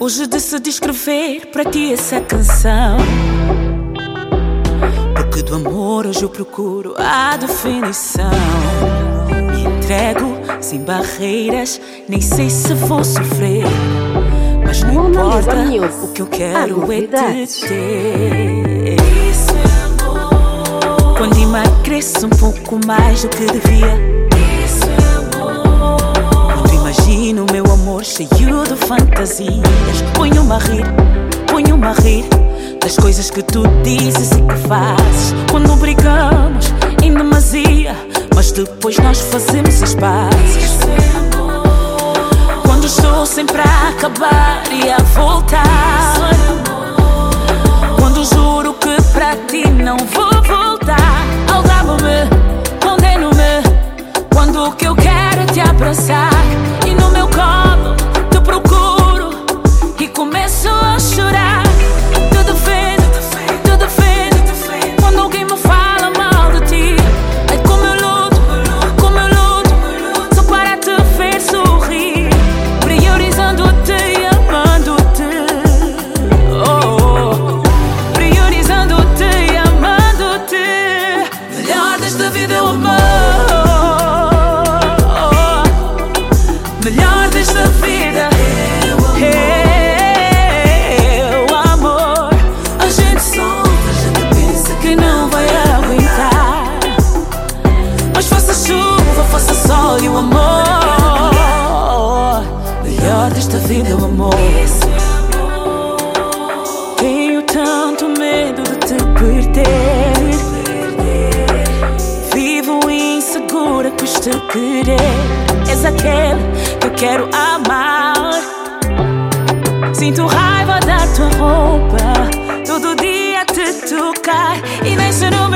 Hoje decidi escrever para ti essa canção, porque do amor hoje eu procuro a definição. Me entrego sem barreiras, nem sei se vou sofrer, mas não importa, o que eu quero é te ter. Quando emagreço um pouco mais do que devia, quando imagino o meu amor cheio de fantasias, ponho-me a rir das coisas que tu dizes e que fazes. Quando brigamos em demasia, mas depois nós fazemos as pazes. Quando estou sempre a acabar e a voltar, quando juro que para ti não vou voltar, algabo-me, condeno-me, quando o que eu quero é te abraçar e no meu colo te procuro e começo a chorar. Te defendo, quando alguém me fala mal de ti. Ai, como eu luto, só para te ver sorrir, priorizando-te e amando-te. Priorizando-te e amando-te. Melhor desta vida é o amor. Melhor desta vida é o amor. A gente pensa que não vai aguentar, mas faça chuva, faça sol e o amor. Melhor desta vida é o amor. Tenho tanto medo de te perder, vivo insegura, custa querer. És aquele que eu quero amar. Sinto raiva da tua roupa, todo dia te tocar e nem sei no